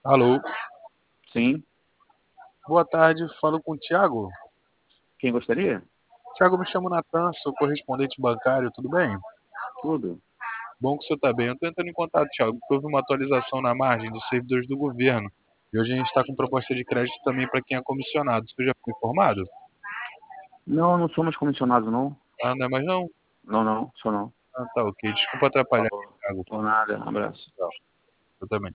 Alô, Sim. boa tarde, falo com o Thiago. Quem gostaria? Thiago, me chamo Natan, sou correspondente bancário, tudo bem? Tudo. Bom que o senhor está bem. Eu estou entrando em contato, Thiago, porque houve uma atualização na margem dos servidores do governo. E hoje a gente está com proposta de crédito também para quem é comissionado. Você já foi informado? Não, não somos comissionados, não. Ah, não é mais não? Não, não, só não. Ah, tá ok. Desculpa atrapalhar, Falou. Thiago. Por nada, um abraço. Tchau. Eu também.